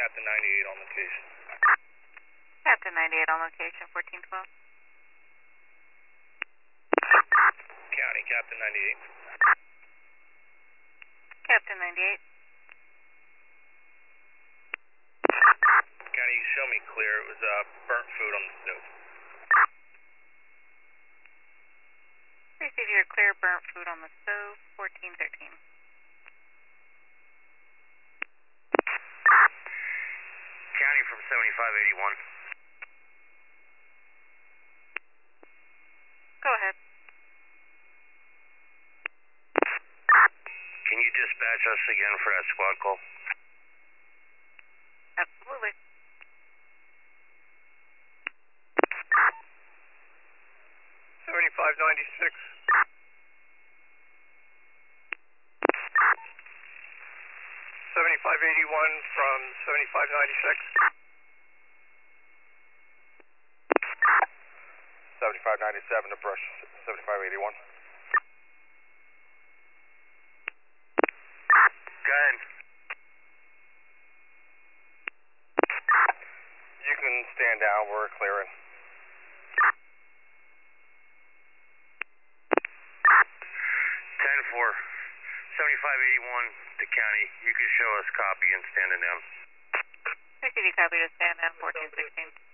Captain 98 on location. Captain 98 on location, 1412. County, Captain 98. Captain 98. County, you show me clear. It was burnt food on the stove. Receive your clear burnt food on the stove, 1413. County from 7581. Go ahead. Can you dispatch us again for that squad call? Absolutely. $75.96. $75.81 from $75.96. $75.97 to brush $75.81. Go ahead. You can stand down, we're clearing. 10-4, 7581 to county. You can show us copy and standing down. Receive your copy to stand down, 1416.